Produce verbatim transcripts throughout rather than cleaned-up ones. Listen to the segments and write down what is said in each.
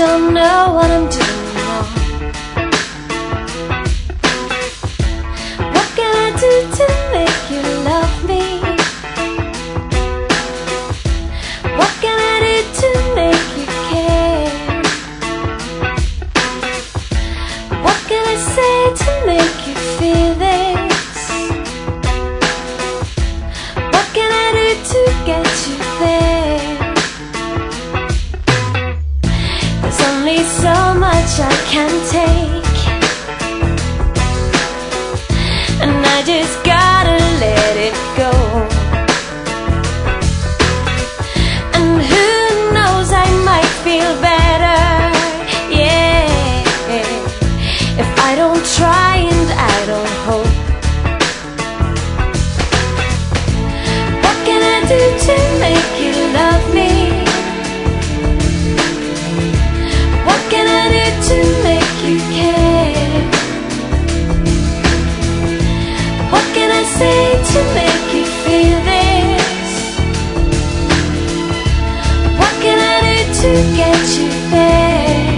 don't know what I'm doing wrong. What can I do to make you love me? What can I do to make you care? What can I say to make you feel this? What can I do to get you there? There's only so much I can take, and I just gotta let it go. And who knows, I might feel better, yeah, if I don't try and I don't hope. What can I do to make you love me? What can I do to make you care? What can I say to make you feel this? What can I do to get you there?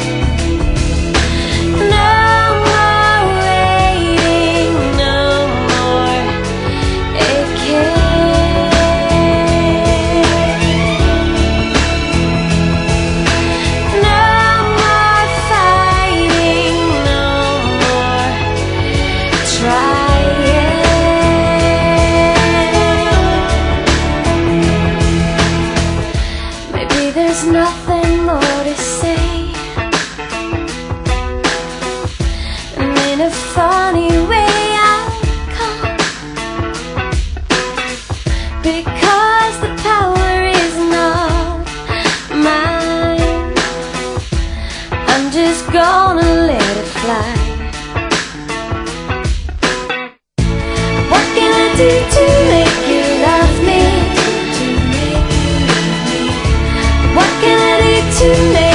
No more waiting, no more aching. No more fighting, no more trying. Maybe there's nothing more to say, and in a funny way I'll come, because the power is not mine. I'm just gonna let it fly. What can I do to make you love me? What can I do to make